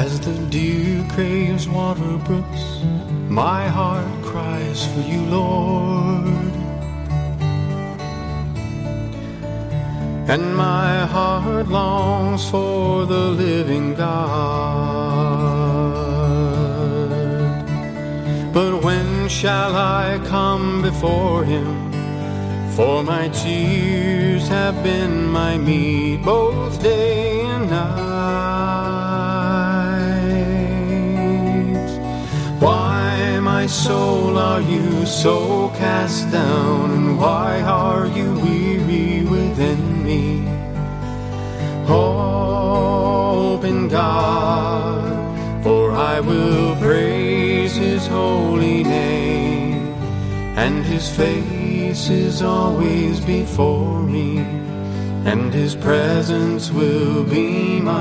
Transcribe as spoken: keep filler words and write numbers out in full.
As the deer craves water brooks, my heart cries for you, Lord. And my heart longs for the living God. But when shall I come before him? For my tears have been my meat both day and night. Why, my soul, are you so cast down? And why are you weary within me? Hope in God, for I will praise his holy name, and his face is always before me, and his presence will be